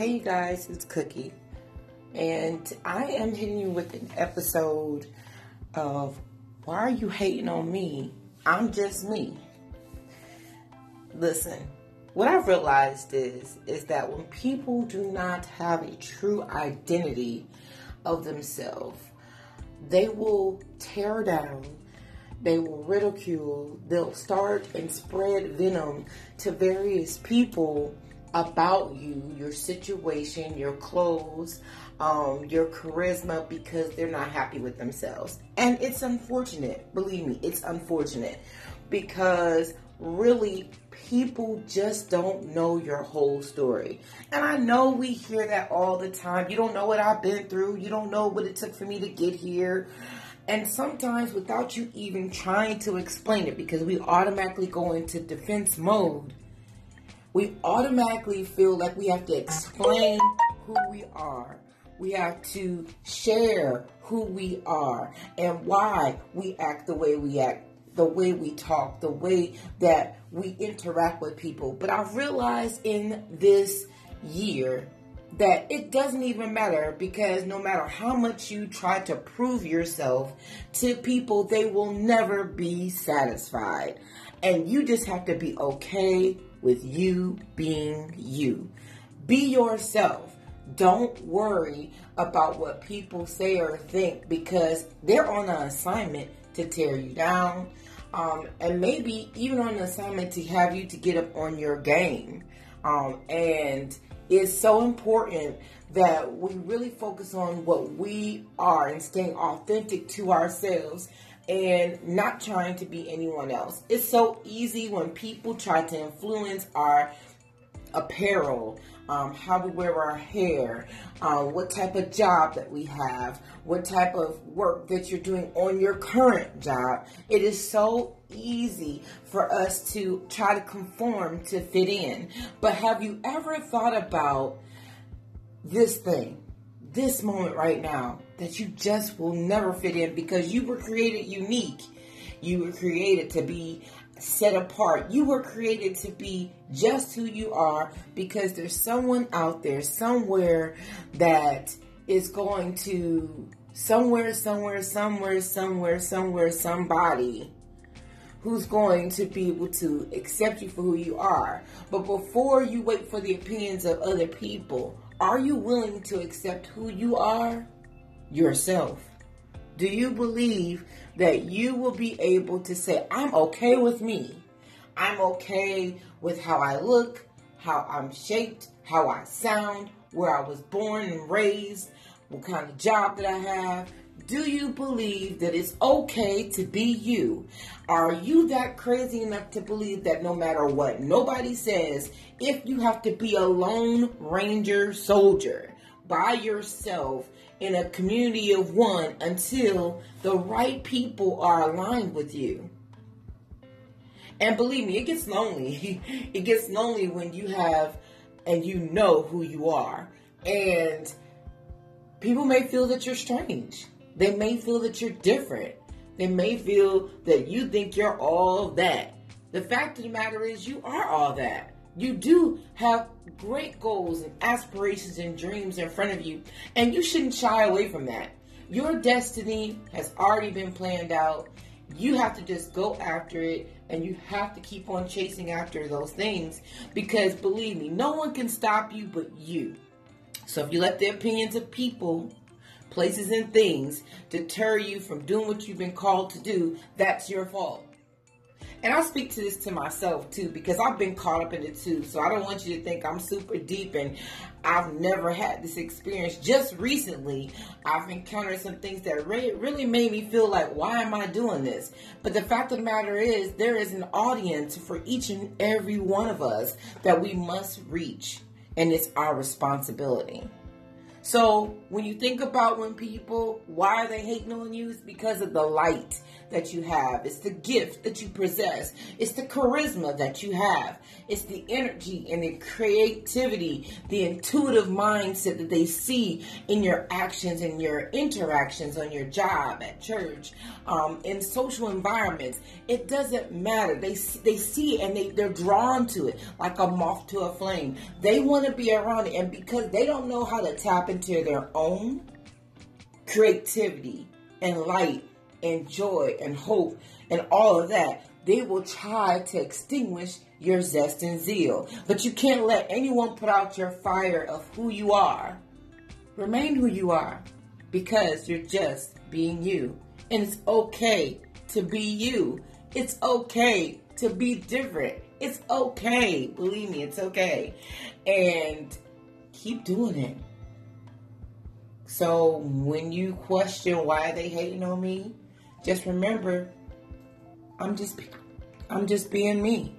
Hey you guys, it's Cookie, and I am hitting you with an episode of Why Are You Hating on Me? I'm Just Me. Listen, what I've realized is that when people do not have a true identity of themselves, they will tear down, they will ridicule, they'll start and spread venom to various people about you, your situation, your clothes, your charisma, because they're not happy with themselves. And it's unfortunate, believe me, it's unfortunate, because really people just don't know your whole story. And I know we hear that all the time. You don't know what I've been through. You don't know what it took for me to get here. And sometimes without you even trying to explain it, because we automatically go into defense mode, we automatically feel like we have to explain who we are. We have to share who we are and why we act the way we act, the way we talk, the way that we interact with people. But I've realized in this year that it doesn't even matter, because no matter how much you try to prove yourself to people, they will never be satisfied. And you just have to be okay with you being you. Be yourself. Don't worry about what people say or think, because they're on an assignment to tear you down, and maybe even on an assignment to have you to get up on your game. And it's so important that we really focus on what we are and staying authentic to ourselves and not trying to be anyone else. It's so easy when people try to influence our apparel, how we wear our hair, what type of job that we have, what type of work that you're doing on your current job. It is so easy for us to try to conform to fit in. But have you ever thought about this moment right now, that you just will never fit in, because you were created unique. You were created to be set apart. You were created to be just who you are, because there's someone out there somewhere that is going to somebody who's going to be able to accept you for who you are. But before you wait for the opinions of other people, are you willing to accept who you are yourself? Do you believe that you will be able to say, I'm okay with me. I'm okay with how I look, how I'm shaped, how I sound, where I was born and raised, what kind of job that I have. Do you believe that it's okay to be you? Are you that crazy enough to believe that no matter what nobody says, if you have to be a lone ranger soldier by yourself in a community of one until the right people are aligned with you? And believe me, it gets lonely. It gets lonely when you have and you know who you are. And people may feel that you're strange. They may feel that you're different. They may feel that you think you're all that. The fact of the matter is, you are all that. You do have great goals and aspirations and dreams in front of you, and you shouldn't shy away from that. Your destiny has already been planned out. You have to just go after it, and you have to keep on chasing after those things, because believe me, no one can stop you but you. So if you let the opinions of people, places, and things deter you from doing what you've been called to do, that's your fault. And I speak to this to myself too, because I've been caught up in it too. So I don't want you to think I'm super deep and I've never had this experience. Just recently, I've encountered some things that really made me feel like, why am I doing this? But the fact of the matter is, there is an audience for each and every one of us that we must reach. And it's our responsibility. So when you think about why are they hating on you? It's because of the light that you have. It's the gift that you possess. It's the charisma that you have. It's the energy and the creativity, the intuitive mindset that they see in your actions and your interactions on your job, at church, in social environments. It doesn't matter. They see it and they're drawn to it like a moth to a flame. They want to be around it, and because they don't know how to tap into their own creativity and light and joy and hope and all of that, they will try to extinguish your zest and zeal. But you can't let anyone put out your fire of who you are. Remain who you are, because you're just being you. And it's okay to be you. It's okay to be different. It's okay. Believe me, it's okay. And keep doing it. So when you question why they hating on me, just remember, I'm just being me.